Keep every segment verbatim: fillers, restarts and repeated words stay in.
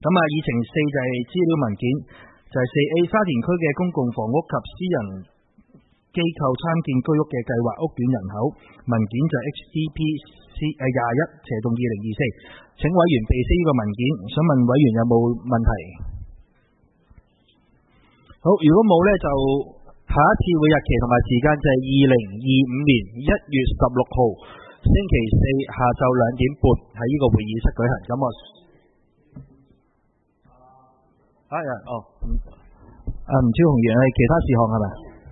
咁啊，議程四就係資料文件，就係四 A 沙田區嘅公共房屋及私人機構參建居屋嘅計劃屋苑人口文件就係 H D P C 誒廿一斜洞二零二四，請委員備悉呢個文件。想問委員有冇問題？好，如果冇呢，就下一次會日期同埋時間就係二零二五年一月十六號星期四下晝兩點半喺呢個會議室舉行。咁我啊人哦，啊吳超雄議員係其他事項係咪？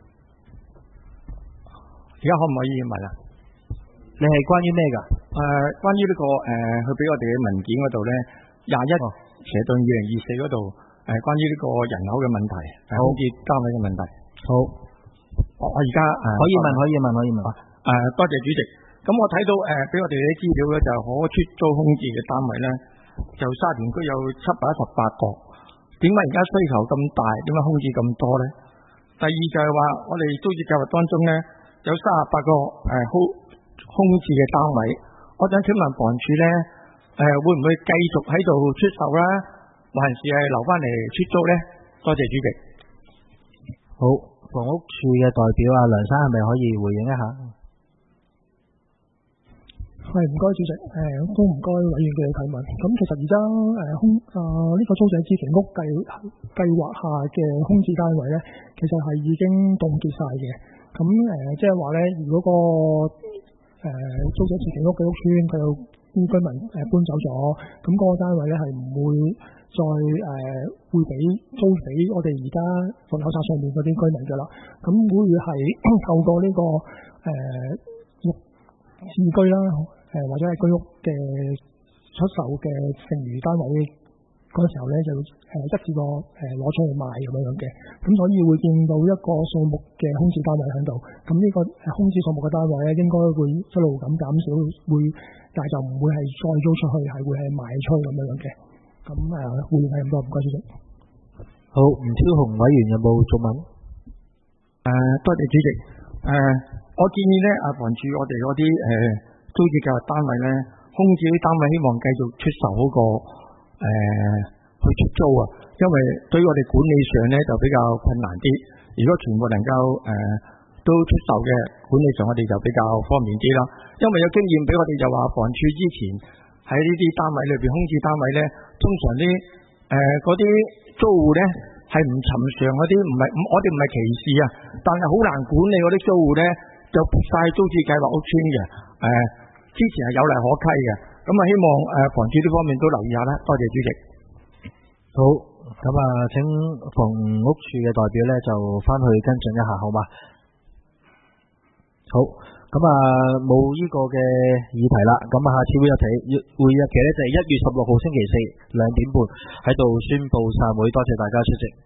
而家可唔可以問啊？ 你係關於咩㗎？ 誒、呃，關於呢、這個誒，佢、呃、俾我哋嘅文件嗰度咧，廿一斜對二零二四嗰度誒，關於呢個人口嘅問題，空置單位嘅問題。 好， 我我而家誒可以問，可以問，可以問。誒、 呃，多謝主席。咁我睇到誒，俾、呃、我哋啲資料咧，就可出租空置嘅單位咧，就沙田區有七百一十八個。點解而家需求咁大？點解空置咁多咧？第二就係話，我哋租置計劃當中咧，有三十八個誒空空置嘅單位。我想請問房署咧，誒、呃、會唔會繼續喺度出售啦，還是係留翻嚟出租咧？多謝主席。 好，房屋署嘅代表啊，梁生係咪可以回應一下？ 係，唔該主席，誒、呃、都唔該委員嘅提問。咁其實而家誒空啊呢、這個租者置其屋計計劃下嘅空置單位咧，其實係已經凍結晒嘅。咁誒、呃、即係話咧，如果、那個誒、呃、租者置其屋嘅屋邨佢有啲居民誒、呃、搬走咗，咁嗰個單位咧係唔會再誒、呃、會俾租俾我哋而家房口冊上面嗰啲居民㗎啦。咁會係透過呢、這個誒綠置居啦。誒或者係居屋嘅出售嘅剩餘單位嗰時候咧，就誒一次過誒攞出去賣咁樣樣嘅，咁所以會見到一個數目嘅空置單位喺度。咁呢個空置數目嘅單位咧，應該會一路咁減少，會但係就唔會係再租出去，係會係賣出去咁樣樣嘅。咁誒回應係咁多，唔該主席。 好，吳超雄委員有冇做問？誒、 呃，多謝主席。誒、呃，我建議咧，啊房署我哋嗰啲誒。租置計劃單位咧，空置啲單位希望繼續出售嗰、那個誒、呃、去出租啊，因為對於我哋管理上咧就比較困難啲。如果全部能夠誒、呃、都出售嘅，管理上我哋就比較方便啲啦。因為有經驗俾我哋就話，房署之前喺呢啲單位裏邊空置單位咧，通常啲誒嗰啲租戶咧係唔尋常嗰啲，唔係我哋唔係歧視啊，但係好難管理嗰啲租戶咧，就撥晒租置計劃屋邨嘅誒。呃之前係有例可稽嘅，咁啊希望誒房署呢方面都留意下啦。多謝主席。 好，咁啊請房屋署嘅代表咧就翻去跟進一下，好嘛？好，咁啊冇呢個嘅議題啦。咁啊下次會日期會日期咧就係一月十六號星期四兩點半喺度宣佈散會。多謝大家出席。